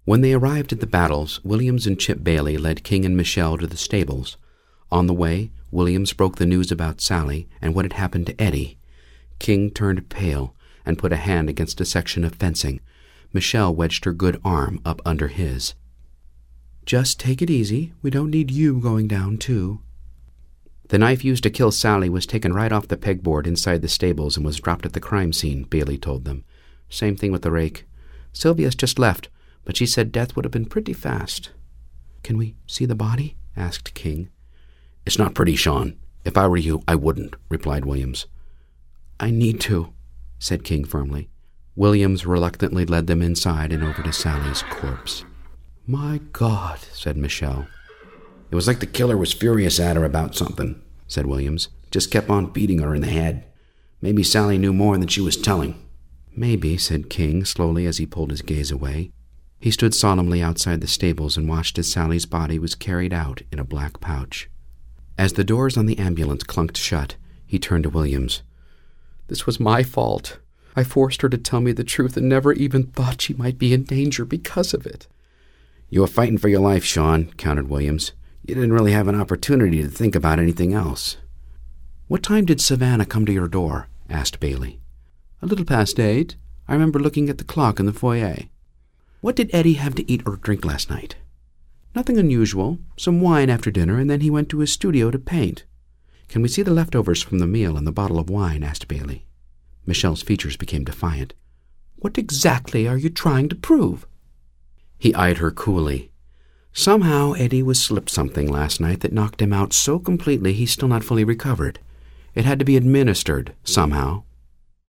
When they arrived at the Battles, Williams and Chip Bailey led King and Michelle to the stables. On the way, Williams broke the news about Sally and what had happened to Eddie. King turned pale and put a hand against a section of fencing. Michelle wedged her good arm up under his. "Just take it easy. We don't need you going down, too." "The knife used to kill Sally was taken right off the pegboard inside the stables and was dropped at the crime scene," Bailey told them. "Same thing with the rake. Sylvia's just left, but she said death would have been pretty fast." "Can we see the body?" asked King. "It's not pretty, Sean. If I were you, I wouldn't," replied Williams. "I need to," said King firmly. Williams reluctantly led them inside and over to Sally's corpse. "My God," said Michelle. "It was like the killer was furious at her about something," said Williams. "Just kept on beating her in the head. Maybe Sally knew more than she was telling." "Maybe," said King slowly as he pulled his gaze away. He stood solemnly outside the stables and watched as Sally's body was carried out in a black pouch. As the doors on the ambulance clunked shut, he turned to Williams. "This was my fault. I forced her to tell me the truth and never even thought she might be in danger because of it." "You were fighting for your life, Sean," countered Williams. "You didn't really have an opportunity to think about anything else." "What time did Savannah come to your door?" asked Bailey. "A little past 8. I remember looking at the clock in the foyer." "What did Eddie have to eat or drink last night?" "Nothing unusual. Some wine after dinner, and then he went to his studio to paint." "Can we see the leftovers from the meal and the bottle of wine?" asked Bailey. Michelle's features became defiant. "What exactly are you trying to prove?" He eyed her coolly. "Somehow Eddie was slipped something last night that knocked him out so completely he's still not fully recovered. It had to be administered, somehow,